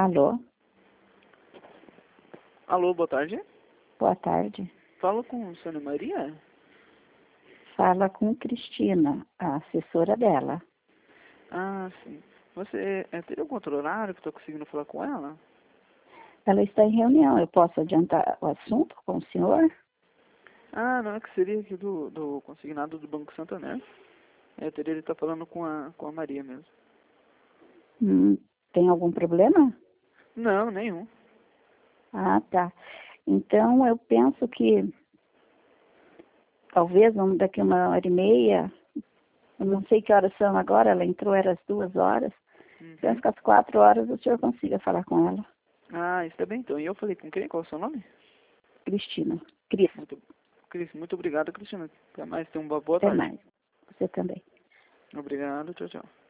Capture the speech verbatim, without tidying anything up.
Alô? Alô, boa tarde. Boa tarde. Falo com a Sônia Maria? Fala com Cristina, a assessora dela. Ah, sim. Você é, teria algum outro horário que eu estou conseguindo falar com ela? Ela está em reunião. Eu posso adiantar o assunto com o senhor? Ah, não, é que seria aqui do, do consignado do Banco Santander. É, eu teria de estar falando com a, com a Maria mesmo. Hum, tem algum problema? Não, nenhum. Ah, tá. Então, eu penso que talvez um, daqui uma hora e meia, eu não sei que horas são agora, ela entrou, era as duas horas. Uhum. Penso que às quatro horas o senhor consiga falar com ela. Ah, está bem então. E eu falei com quem? Qual é o seu nome? Cristina. Cris, Muito, Cris, muito obrigado, Cristina. Até mais. Tenha uma boa até tarde. mais. Você também. Obrigado. Tchau, tchau.